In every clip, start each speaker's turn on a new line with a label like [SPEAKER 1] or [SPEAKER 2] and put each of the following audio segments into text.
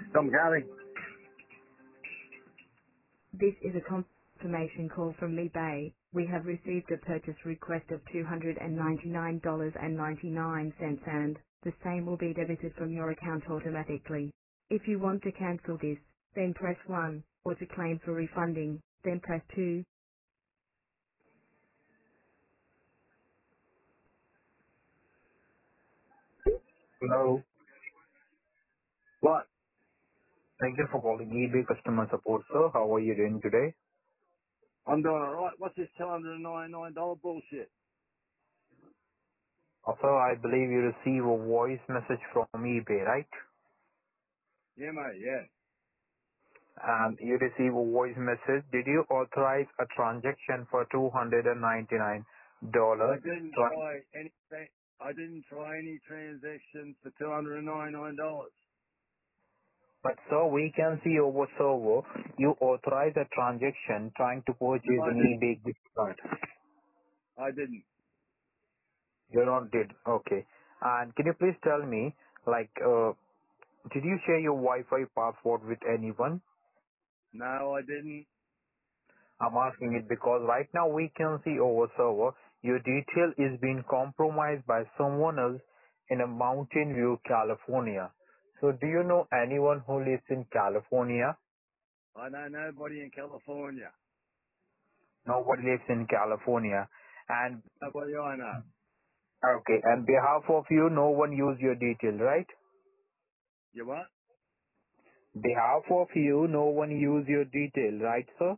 [SPEAKER 1] Tom Carley.
[SPEAKER 2] This is a confirmation call from Lee Bay. We have received a purchase request of $299.99 and the same will be debited from your account automatically. If you want to cancel this, then press 1, or to claim for refunding, then press 2.
[SPEAKER 3] Hello.
[SPEAKER 1] What?
[SPEAKER 3] Thank you for calling eBay customer support, sir. How are you doing today?
[SPEAKER 1] I'm doing alright. What's this $299 bullshit?
[SPEAKER 3] Sir, I believe you receive a voice message from eBay, right?
[SPEAKER 1] Yeah, mate, yeah.
[SPEAKER 3] And you receive a voice message. Did you authorize a transaction for $299?
[SPEAKER 1] I didn't try any transactions for $299.
[SPEAKER 3] But sir, we can see over server you authorize a transaction trying to purchase an eBay gift card.
[SPEAKER 1] I didn't.
[SPEAKER 3] You not did. Okay. And can you please tell me, did you share your Wi-Fi password with anyone?
[SPEAKER 1] No, I didn't.
[SPEAKER 3] I'm asking it because right now we can see over server your detail is being compromised by someone else in a Mountain View, California. So do you know anyone who lives in California?
[SPEAKER 1] I know nobody in California.
[SPEAKER 3] Nobody lives in California. And
[SPEAKER 1] Nobody I know.
[SPEAKER 3] okay, and behalf of you, no one use your detail, right?
[SPEAKER 1] You what?
[SPEAKER 3] Behalf of you, no one use your detail, right, sir?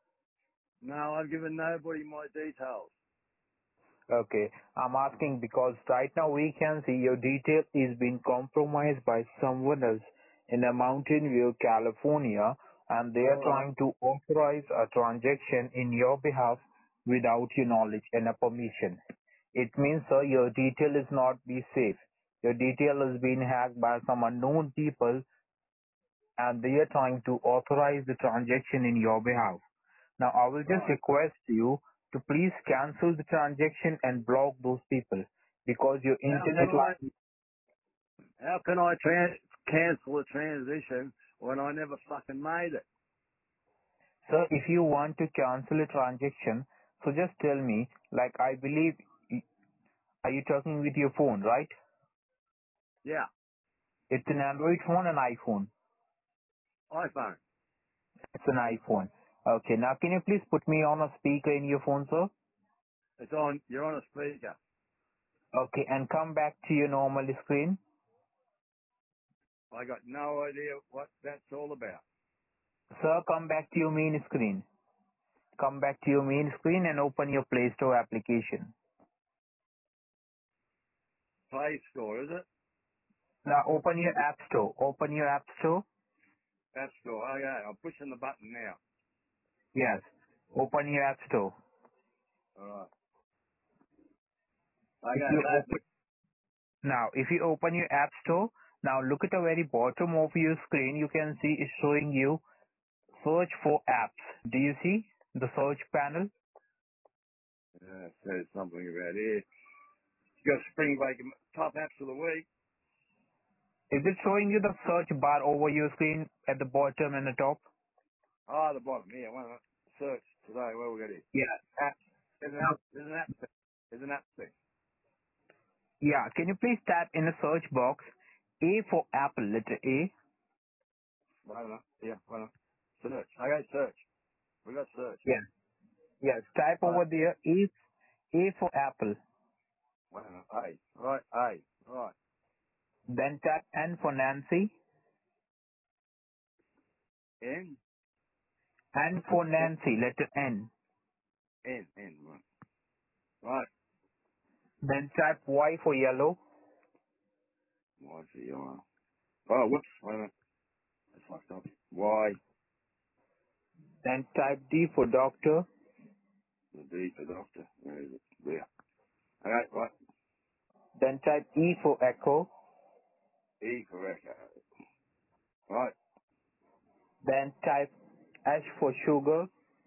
[SPEAKER 1] No, I've given nobody my details.
[SPEAKER 3] Okay. I'm asking because right now we can see your detail is being compromised by someone else in a Mountain View, California, and they are
[SPEAKER 1] Alright.
[SPEAKER 3] trying to authorize a transaction in your behalf without your knowledge and a permission. It means, sir, your detail is not be safe. Your detail is being hacked by some unknown people and they are trying to authorize the transaction in your behalf. Now, I will just
[SPEAKER 1] Right.
[SPEAKER 3] request you to please cancel the transaction and block those people because your internet line.
[SPEAKER 1] How can I cancel a transition when I never fucking made it?
[SPEAKER 3] Sir, if you want to cancel a transaction, so just tell me, like I believe, are you talking with your phone, right?
[SPEAKER 1] Yeah.
[SPEAKER 3] It's an Android phone and iPhone.
[SPEAKER 1] iPhone.
[SPEAKER 3] It's an iPhone. Okay, now can you please put me on a speaker in your phone, sir?
[SPEAKER 1] It's on, you're on a speaker.
[SPEAKER 3] Okay, and come back to your normal screen.
[SPEAKER 1] I got no idea what that's all about.
[SPEAKER 3] Sir, come back to your main screen. Come back to your main screen and open your Play Store application.
[SPEAKER 1] Play Store, is it?
[SPEAKER 3] Now open your App Store. Open your App Store.
[SPEAKER 1] App Store. Oh yeah, I'm pushing the button now.
[SPEAKER 3] Yes. Open your App Store.
[SPEAKER 1] Alright.
[SPEAKER 3] If
[SPEAKER 1] Okay,
[SPEAKER 3] you
[SPEAKER 1] that's
[SPEAKER 3] open, now, if you open your App Store, now look at the very bottom of your screen. You can see it's showing you search for apps. Do you see the search panel?
[SPEAKER 1] yeah, it says something about here. You got Spring Break top apps of the week.
[SPEAKER 3] Is it showing you the search bar over your screen at the bottom and the top?
[SPEAKER 1] Oh, the bottom. Yeah, one search today. Where we got here?
[SPEAKER 3] Yeah.
[SPEAKER 1] There's an app thing. There's an app thing.
[SPEAKER 3] Yeah. Can you please type in the search box A for Apple, letter A?
[SPEAKER 1] Wait a minute. Yeah, wait a minute. Search. Okay, search. We got search.
[SPEAKER 3] Yes. Yes. Type
[SPEAKER 1] Right.
[SPEAKER 3] over there A for Apple.
[SPEAKER 1] Wait a minute. A. Right. A. Right.
[SPEAKER 3] Then type N for Nancy.
[SPEAKER 1] N.
[SPEAKER 3] N for
[SPEAKER 1] N.
[SPEAKER 3] Nancy, letter N.
[SPEAKER 1] N. N. Right. Right.
[SPEAKER 3] Then type Y for yellow.
[SPEAKER 1] Y for yellow. Oh, whoops. Wait a minute. That's fucked up. Y.
[SPEAKER 3] Then type D for doctor.
[SPEAKER 1] The D for doctor. Where is it? There. Okay, right.
[SPEAKER 3] Then type E for echo.
[SPEAKER 1] E for echo. Right.
[SPEAKER 3] Then type S for sugar.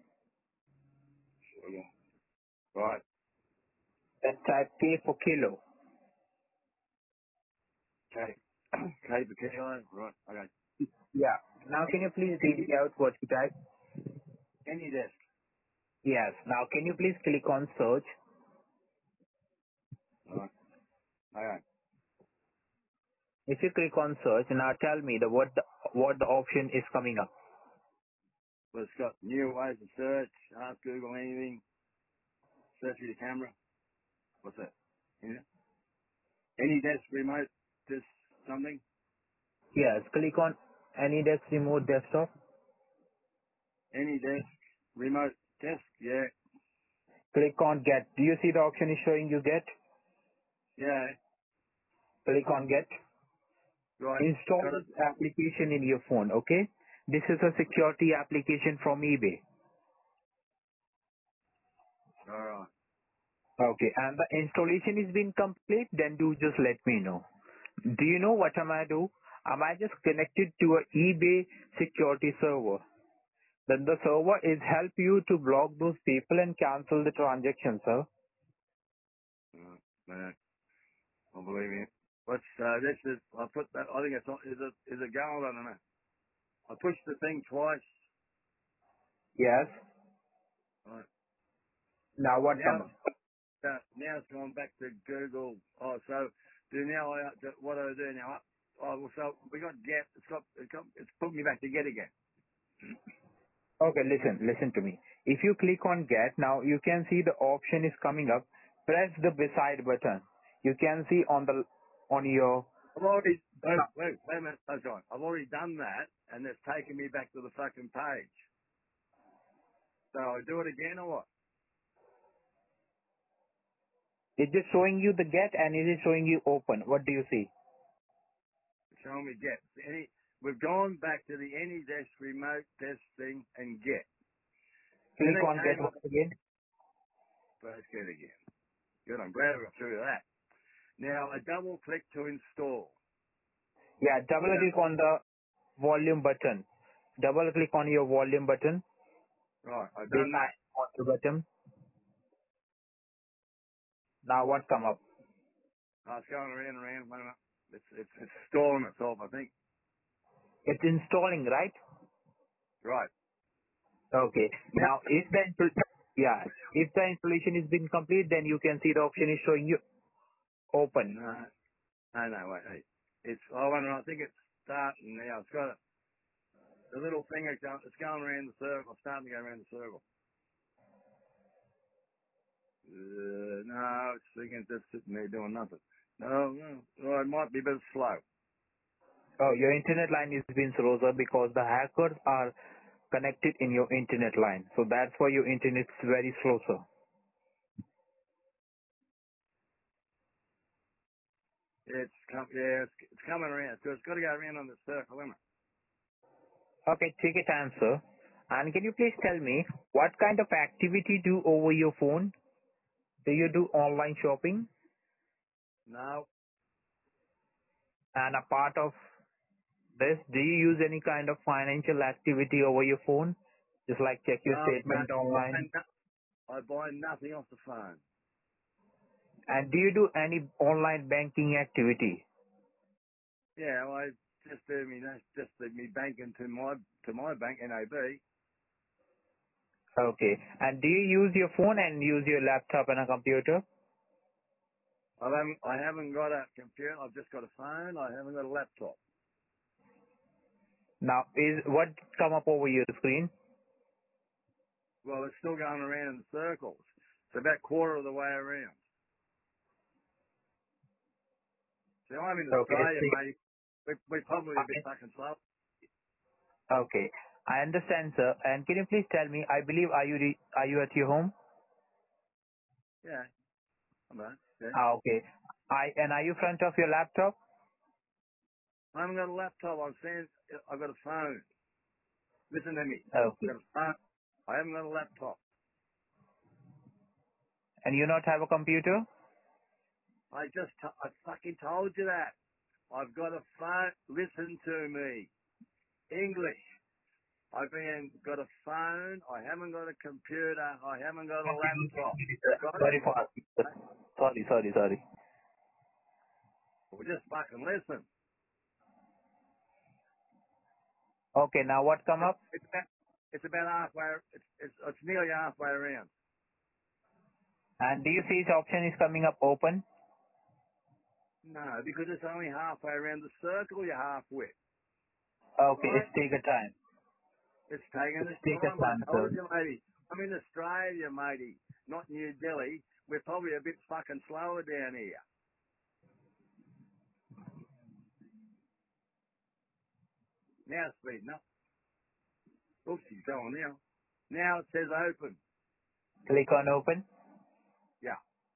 [SPEAKER 1] Sugar. Right.
[SPEAKER 3] Then type K for kilo.
[SPEAKER 1] K. K for kilo. Right. Okay.
[SPEAKER 3] Yeah. Now can you please read out what you type?
[SPEAKER 1] AnyDesk.
[SPEAKER 3] Yes. Now can you please click on search?
[SPEAKER 1] Alright. Okay.
[SPEAKER 3] If you click on search, now tell me what the option is coming up.
[SPEAKER 1] Well, it's got new ways to search, ask Google anything, search with your camera. What's that? AnyDesk remote, this something?
[SPEAKER 3] Yes. Click on AnyDesk remote desktop.
[SPEAKER 1] AnyDesk remote desk? Yeah.
[SPEAKER 3] Click on get. Do you see the option is showing you get?
[SPEAKER 1] Yeah.
[SPEAKER 3] Click on get.
[SPEAKER 1] Right.
[SPEAKER 3] Install
[SPEAKER 1] Got it.
[SPEAKER 3] this application in your phone. Okay. This is a security application from eBay.
[SPEAKER 1] Alright.
[SPEAKER 3] Okay. And the installation is been complete, then do just let me know. Do you know what am I do? Am I just connected to a eBay security server? Then the server is help you to block those people and cancel the transaction, sir.
[SPEAKER 1] Man, I believe you. What's, this is, I put that, I think it's, is it gold? I don't know. I pushed the thing twice.
[SPEAKER 3] Yes.
[SPEAKER 1] Right.
[SPEAKER 3] Now what
[SPEAKER 1] Now,
[SPEAKER 3] come up?
[SPEAKER 1] now it's gone back to Google. Oh, so do now what do I do now? Oh, well, so we got get. It's put me back to get again.
[SPEAKER 3] Okay, listen to me. If you click on get, now you can see the option is coming up. Press the beside button. You can see on your
[SPEAKER 1] I've already wait a minute. Oh, sorry. I've already done that, and it's taken me back to the fucking page. So I do it again or what?
[SPEAKER 3] it's just showing you the get and it is showing you open. What do you see?
[SPEAKER 1] Show me get. We've gone back to the AnyDesk remote test thing and get. Then
[SPEAKER 3] Click
[SPEAKER 1] it
[SPEAKER 3] on get
[SPEAKER 1] came up.
[SPEAKER 3] once again.
[SPEAKER 1] Let's get it again. Good. I'm glad I got through that. Now I double click to install.
[SPEAKER 3] Yeah, double
[SPEAKER 1] Now,
[SPEAKER 3] click on the volume button. Double click on your volume button.
[SPEAKER 1] right, I've done that.
[SPEAKER 3] Beside on the button. Now what come up?
[SPEAKER 1] I was going around and around. Wait a minute. It's installing itself, I think.
[SPEAKER 3] It's installing, right?
[SPEAKER 1] Right.
[SPEAKER 3] Okay.
[SPEAKER 1] Now,
[SPEAKER 3] Now if the installation is been complete, then you can see the option is showing you open.
[SPEAKER 1] no, wait. It's, oh, wait a minute. I think it's starting now. It's got the little thing, it's going around the circle. It's starting to go around the circle. No, it's thinking it's just sitting there doing nothing. No. Well, it might be a bit slow.
[SPEAKER 3] Oh, your internet line is being slow, sir, because the hackers are connected in your internet line. So that's why your internet is very slow, sir.
[SPEAKER 1] It's coming around. So it's got to go around on the circle, isn't it?
[SPEAKER 3] Okay, take your time, sir. And can you please tell me what kind of activity do over your phone? Do you do online shopping?
[SPEAKER 1] No.
[SPEAKER 3] And a part of this, do you use any kind of financial activity over your phone? Just like check your
[SPEAKER 1] No.
[SPEAKER 3] statement online.
[SPEAKER 1] I buy nothing off the phone.
[SPEAKER 3] And do you do any online banking activity?
[SPEAKER 1] Yeah, well, I just do me banking to my bank, NAB.
[SPEAKER 3] Okay. And do you use your phone and use your laptop and a computer?
[SPEAKER 1] I haven't got a computer. I've just got a phone. I haven't got a laptop.
[SPEAKER 3] Now, is what come up over your screen?
[SPEAKER 1] Well, it's still going around in circles. It's about quarter of the way around. See, I'm in
[SPEAKER 3] Okay.
[SPEAKER 1] Australia, mate. We're probably a bit fucking slow.
[SPEAKER 3] Okay. I understand, sir. And can you please tell me, I believe, are you at your home?
[SPEAKER 1] Yeah, I'm right. Yeah.
[SPEAKER 3] Ah, okay. Are you front of your laptop?
[SPEAKER 1] I haven't got a laptop. I'm saying I've got a phone. Listen to me. I've
[SPEAKER 3] Okay.
[SPEAKER 1] got a phone. I haven't got a laptop.
[SPEAKER 3] And you not have a computer?
[SPEAKER 1] I fucking told you that. I've got a phone. Listen to me. English. Got a phone. I haven't got a computer. I haven't got a laptop. Got it?
[SPEAKER 3] Sorry for asking, sir. Sorry.
[SPEAKER 1] Well, just fucking listen.
[SPEAKER 3] Okay, now what come up?
[SPEAKER 1] It's about halfway. It's nearly halfway around.
[SPEAKER 3] And do you see which option is coming up open?
[SPEAKER 1] No, because it's only halfway around the circle. You're halfway.
[SPEAKER 3] Okay,
[SPEAKER 1] Right?
[SPEAKER 3] it's take a time.
[SPEAKER 1] It's taking
[SPEAKER 3] It's
[SPEAKER 1] its
[SPEAKER 3] take a
[SPEAKER 1] time. I
[SPEAKER 3] time, sir.
[SPEAKER 1] told you, matey. I'm in Australia, matey, not New Delhi. We're probably a bit fucking slower down here. Now it's speeding up. Oops, he's going now. Now it says open.
[SPEAKER 3] Click on open.
[SPEAKER 1] Yeah.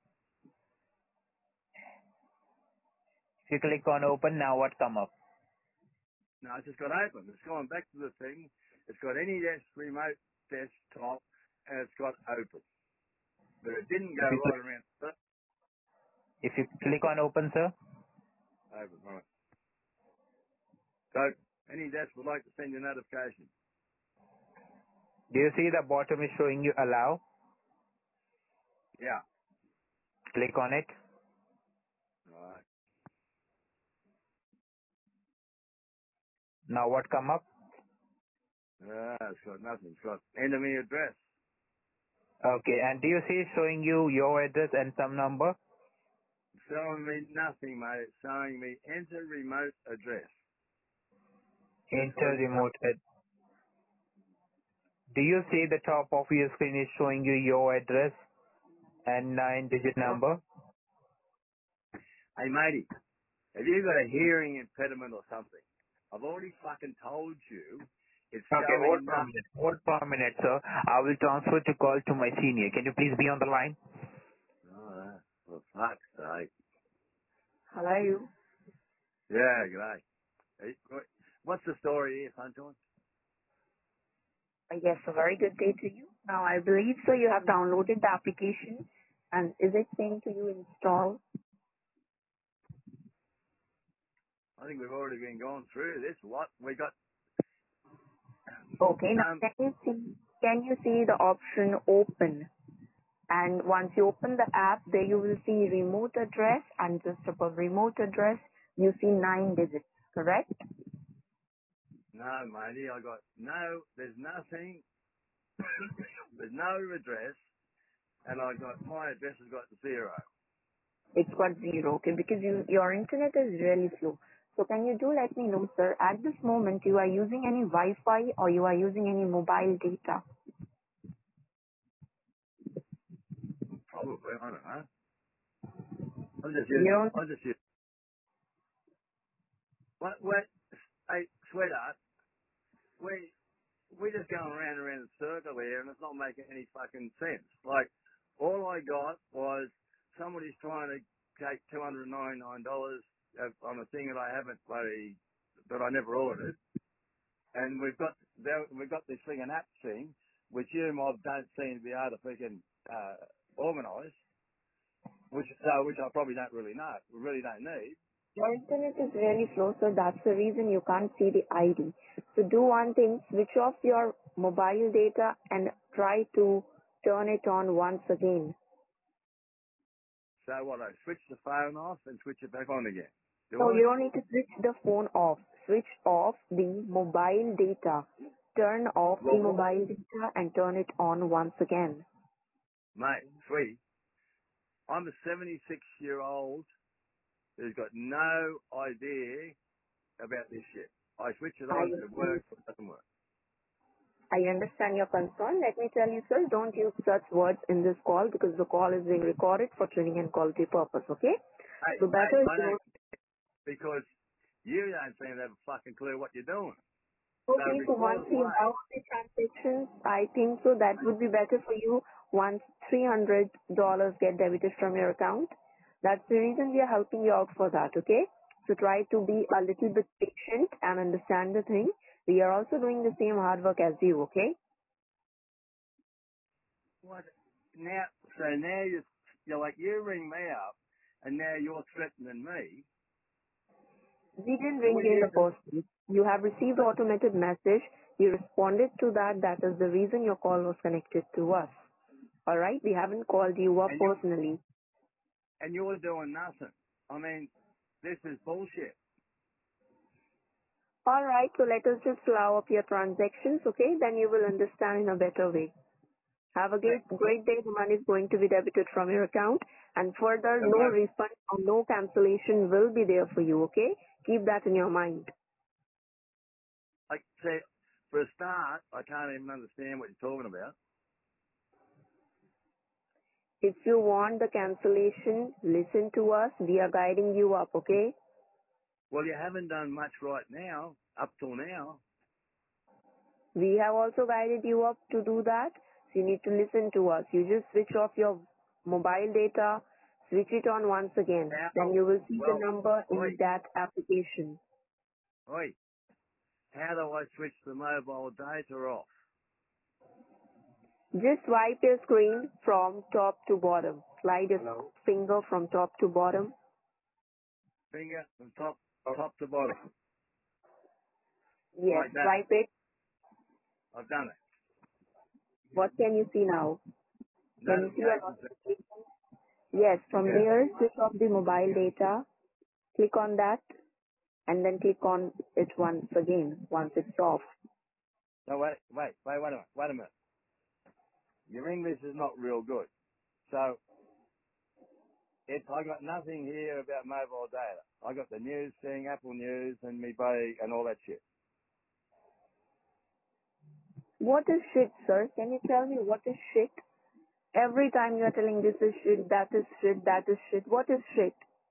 [SPEAKER 3] If you click on open, now what come up?
[SPEAKER 1] No, it's just got open. It's gone back to the thing. It's got AnyDesk remote desktop, and it's got open. But it didn't go
[SPEAKER 3] If you,
[SPEAKER 1] right around.
[SPEAKER 3] if you click on open, sir,
[SPEAKER 1] Open, right. So, AnyDesk would like to send you a notification.
[SPEAKER 3] do you see the bottom is showing you allow?
[SPEAKER 1] Yeah.
[SPEAKER 3] Click on it.
[SPEAKER 1] Right.
[SPEAKER 3] Now what come up?
[SPEAKER 1] It's got nothing. It's got enemy address.
[SPEAKER 3] Okay, and do you see it showing you your address and some number?
[SPEAKER 1] It's showing me nothing, mate. It's showing me enter remote address.
[SPEAKER 3] Enter remote Do you see the top of your screen is showing you your address and 9-digit number?
[SPEAKER 1] Hey, matey, have you got a hearing impediment or something? I've already fucking told you it's
[SPEAKER 3] Okay, hold
[SPEAKER 1] showing
[SPEAKER 3] for a
[SPEAKER 1] nothing.
[SPEAKER 3] minute. Hold for a minute, sir. I will transfer the call to my senior. Can you please be on the line?
[SPEAKER 1] Oh, for fuck's sake.
[SPEAKER 2] Hello.
[SPEAKER 1] Yeah, g'day. Hey, what's the story here, Sunshine?
[SPEAKER 2] Yes, a very good day to you. Now, I believe so you have downloaded the application, and is it saying to you install?
[SPEAKER 1] I think we've already been going through this. What? We got,
[SPEAKER 2] Okay, now can you see the option open? And once you open the app, there you will see remote address, and just above remote address, you see 9 digits, correct?
[SPEAKER 1] no, matey, I got no, there's nothing, there's no address, and I got, my address has got 0.
[SPEAKER 2] It's got 0, okay, because your internet is really slow. So can you do let me know, sir, at this moment you are using any Wi-Fi or you are using any mobile data?
[SPEAKER 1] Probably, I don't know.
[SPEAKER 2] You don't,
[SPEAKER 1] I'm just using, what, hey, sweetheart, we just going around and around in a circle here, and it's not making any fucking sense. Like, all I got was somebody's trying to take $299 on a thing that I haven't bloody, that I never ordered, and we've got this thing, an app thing, which you mob don't seem to be able to freaking organise, which I probably don't really know, really don't need.
[SPEAKER 2] your internet is really slow, so that's the reason you can't see the ID. So do one thing, switch off your mobile data and try to turn it on once again.
[SPEAKER 1] So what? I switch the phone off and switch it back on again. Do
[SPEAKER 2] No,
[SPEAKER 1] I?
[SPEAKER 2] you don't need to switch the phone off. Switch off the mobile data. Turn off the
[SPEAKER 1] Well,
[SPEAKER 2] mobile data and turn it on once again.
[SPEAKER 1] mate, sweet. I'm a 76-year-old who's got no idea about this shit. I switch it
[SPEAKER 2] I
[SPEAKER 1] on, it works, or it doesn't work.
[SPEAKER 2] I understand your concern. Let me tell you, sir, don't use such words in this call because the call is being recorded for training and quality purpose, okay? So
[SPEAKER 1] Hey,
[SPEAKER 2] better if
[SPEAKER 1] I
[SPEAKER 2] you
[SPEAKER 1] don't,
[SPEAKER 2] don't.
[SPEAKER 1] because you don't seem to have a fucking clue what you're doing. So
[SPEAKER 2] Okay, so once
[SPEAKER 1] report
[SPEAKER 2] you
[SPEAKER 1] away.
[SPEAKER 2] have the transactions, I think so that would be better for you once $300 get debited from your account. That's the reason we are helping you out for that, okay? So try to be a little bit patient and understand the thing. We are also doing the same hard work as you, okay?
[SPEAKER 1] What? Now, so now you're like, you ring me up, and now you're threatening me.
[SPEAKER 2] We didn't
[SPEAKER 1] So
[SPEAKER 2] ring
[SPEAKER 1] what
[SPEAKER 2] you in
[SPEAKER 1] you
[SPEAKER 2] the first place. You have received automated message. You responded to that. That is the reason your call was connected to us. Alright? We haven't called you up
[SPEAKER 1] and you
[SPEAKER 2] personally.
[SPEAKER 1] and you're doing nothing. I mean, this is bullshit.
[SPEAKER 2] Alright, so let us just allow up your transactions, okay? Then you will understand in a better way. Have a great day. The money is going to be debited from your account, and further, no refund or no cancellation will be there for you, okay? Keep that in your mind.
[SPEAKER 1] Like, say, for a start, I can't even understand what you're talking about.
[SPEAKER 2] If you want the cancellation, listen to us. We are guiding you up, okay?
[SPEAKER 1] Well, you haven't done much right now, up till now.
[SPEAKER 2] We have also guided you up to do that. So you need to listen to us. You just switch off your mobile data, switch it on once again. Then you will see the number in that application.
[SPEAKER 1] Oi, how do I switch the mobile data off?
[SPEAKER 2] Just swipe your screen from top to bottom. Slide your finger from top to bottom.
[SPEAKER 1] Finger from top to bottom.
[SPEAKER 2] Yes,
[SPEAKER 1] Like that.
[SPEAKER 2] swipe it.
[SPEAKER 1] I've done it.
[SPEAKER 2] What can you see now? Can you see a
[SPEAKER 1] Notifications.
[SPEAKER 2] Yes, from there, switch off the mobile data. Click on that and then click on it once again, once it's off.
[SPEAKER 1] No, wait a minute. Your English is not real good. So, I got nothing here about mobile data. I got the news thing, Apple News, and me buddy, and all that shit.
[SPEAKER 2] What is shit, sir? Can you tell me what is shit? Every time you're telling this is shit, that is shit, that is shit. What is shit?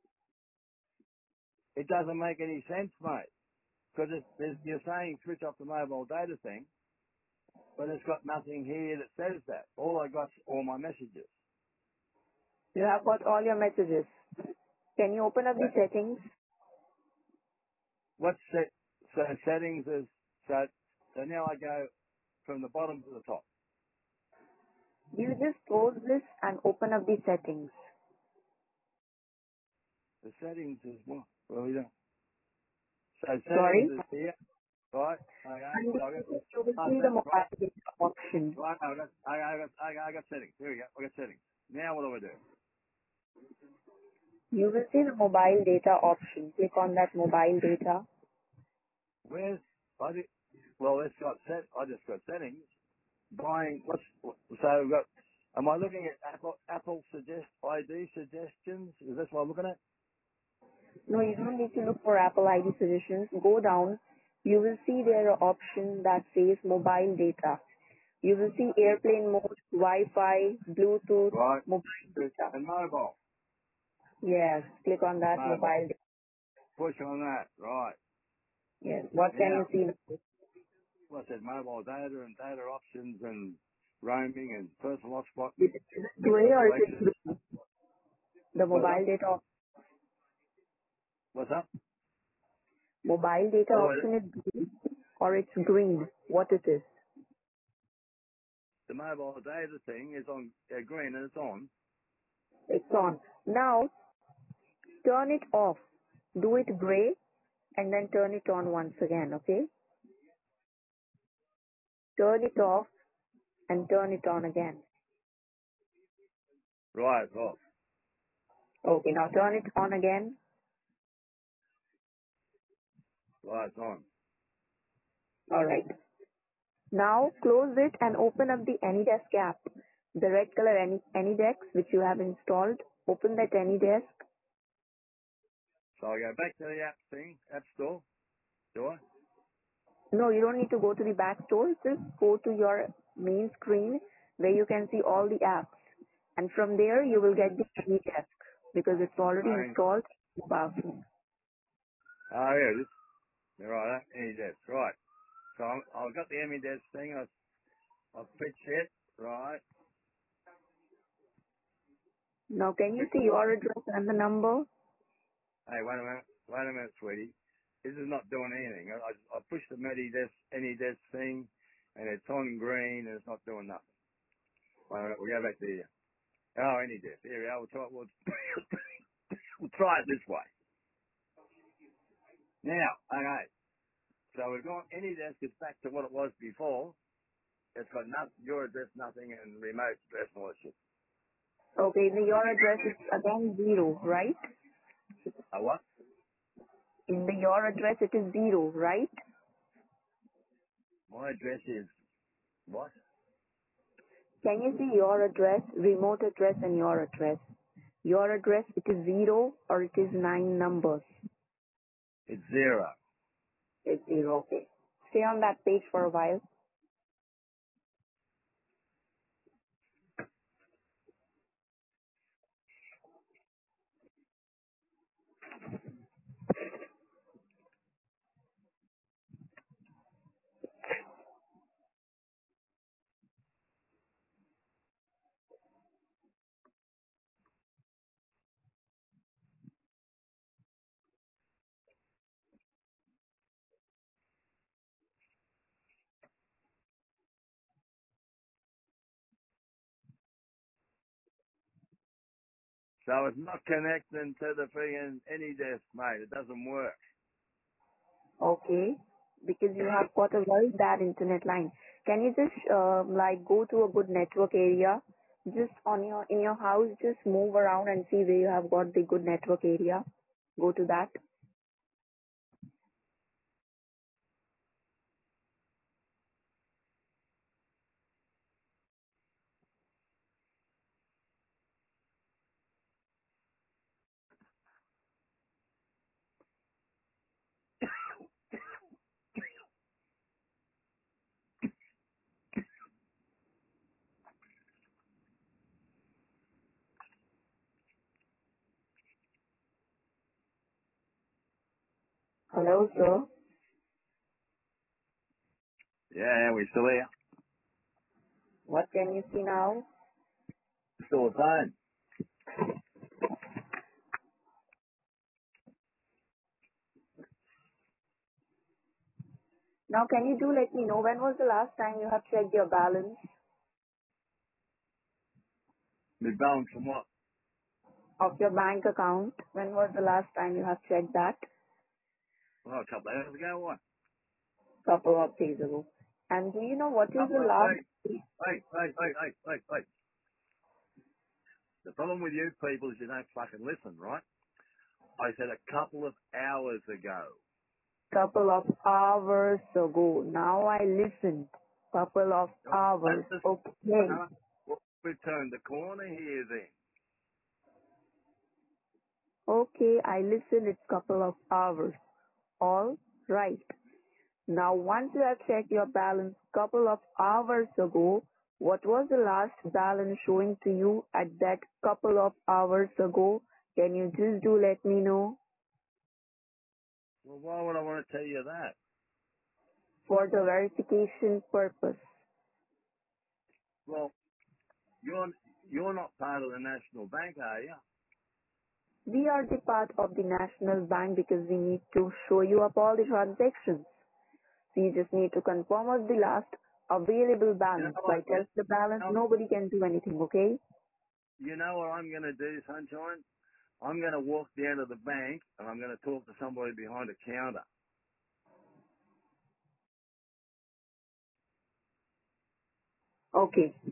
[SPEAKER 1] It doesn't make any sense, mate. Because you're saying switch off the mobile data thing, but it's got nothing here that says that. All I got's all my messages.
[SPEAKER 2] You have got all your messages. Can you open up the settings?
[SPEAKER 1] What's set? So settings is, so now I go from the bottom to the top.
[SPEAKER 2] You just close this and open up the settings.
[SPEAKER 1] The settings is what? Well, we don't. So
[SPEAKER 2] Sorry?
[SPEAKER 1] settings is here, right? Okay.
[SPEAKER 2] And
[SPEAKER 1] So I got,
[SPEAKER 2] you will see the mobile data option.
[SPEAKER 1] right. I got settings. Here we go. I got settings. Now what do I do?
[SPEAKER 2] You will see the mobile data option. Click on that mobile data.
[SPEAKER 1] Where's, well, it's got I just got settings. Buying, so I've got, am I looking at Apple ID suggestions? Is this what I'm looking at?
[SPEAKER 2] No, you don't need to look for Apple ID suggestions. Go down. You will see there an option that says mobile data. You will see airplane mode, Wi-Fi, Bluetooth,
[SPEAKER 1] Right.
[SPEAKER 2] mobile data.
[SPEAKER 1] And mobile.
[SPEAKER 2] Yes, click on that
[SPEAKER 1] Mobile.
[SPEAKER 2] mobile data.
[SPEAKER 1] Push on that. Right.
[SPEAKER 2] Yes. What can
[SPEAKER 1] Now,
[SPEAKER 2] you see?
[SPEAKER 1] what's that? Mobile data and data options and roaming and personal hotspot.
[SPEAKER 2] Is it gray or is it blue? The mobile data
[SPEAKER 1] What's up?
[SPEAKER 2] mobile data
[SPEAKER 1] Oh,
[SPEAKER 2] option is blue or it's green. What it is?
[SPEAKER 1] the mobile data thing is on green and it's on.
[SPEAKER 2] It's on. Now turn it off. Do it gray and then turn it on once again, okay? Turn it off and turn it on again.
[SPEAKER 1] Right, off.
[SPEAKER 2] Okay, now turn it on again.
[SPEAKER 1] Right, it's on.
[SPEAKER 2] Alright. Now close it and open up the AnyDesk app. The red color AnyDesk which you have installed. Open that AnyDesk.
[SPEAKER 1] So I go back to the app thing, App Store. Do I?
[SPEAKER 2] No, you don't need to go to the back store. Just go to your main screen where you can see all the apps. And from there you will get the AnyDesk because it's already installed. Powerful.
[SPEAKER 1] Oh, yeah, this. Right, AnyDesk. Right. So I've got the AnyDesk thing. I've pitched it. Right.
[SPEAKER 2] Now can you see your address and the number?
[SPEAKER 1] Hey, wait a minute. Wait a minute, sweetie. This is not doing anything. I pushed the AnyDesk thing, and it's on green, and it's not doing nothing. Wait a minute. We'll go back to here. Oh, AnyDesk. Here we are. We'll try it this way. Now, okay. So we've gone AnyDesk is back to what it was before. It's got your address, nothing, and remote address and all that shit.
[SPEAKER 2] Okay, your address is again 0, right?
[SPEAKER 1] What?
[SPEAKER 2] In your address it is 0, right?
[SPEAKER 1] My address is what?
[SPEAKER 2] Can you see your address, remote address and your address? Your address, it is 0 or it is 9 numbers?
[SPEAKER 1] It's 0.
[SPEAKER 2] It's 0, okay. Stay on that page for a while.
[SPEAKER 1] So it's not connecting to the friggin' any desk, mate. It doesn't work.
[SPEAKER 2] Okay, because you have got a very bad internet line. Can you just like go to a good network area? Just on your in your house, just move around and see where you have got the good network area. Go to that. Hello, sir.
[SPEAKER 1] Yeah, we still here.
[SPEAKER 2] What can you see now?
[SPEAKER 1] Still the same.
[SPEAKER 2] Now, can you do let me know when was the last time you have checked your balance
[SPEAKER 1] My balance from what?
[SPEAKER 2] of your bank account? When was the last time you have checked that?
[SPEAKER 1] Well, a couple of hours ago, what?
[SPEAKER 2] Couple of days ago. And do you know what is the last?
[SPEAKER 1] Wait. The problem with you people is you don't fucking listen, right? I said a couple of hours ago.
[SPEAKER 2] Couple of hours ago. Now I listened. Couple of
[SPEAKER 1] That's
[SPEAKER 2] hours.
[SPEAKER 1] the
[SPEAKER 2] Okay.
[SPEAKER 1] we turned the corner here then.
[SPEAKER 2] Okay, I listened. It's couple of hours. All right. Now once you have checked your balance couple of hours ago, what was the last balance showing to you at that couple of hours ago? Can you just do let me know
[SPEAKER 1] Well, why would I want to tell you that?
[SPEAKER 2] for the verification purpose?
[SPEAKER 1] Well, you're not part of the National Bank, are you?
[SPEAKER 2] We are the part of the national bank because we need to show you up all the transactions. So you just need to confirm us the last available
[SPEAKER 1] You know
[SPEAKER 2] balance. By
[SPEAKER 1] what?
[SPEAKER 2] test the balance, nobody can do anything, okay?
[SPEAKER 1] You know what I'm going to do, Sunshine? I'm going to walk down to the bank and I'm going to talk to somebody behind a counter.
[SPEAKER 2] Okay.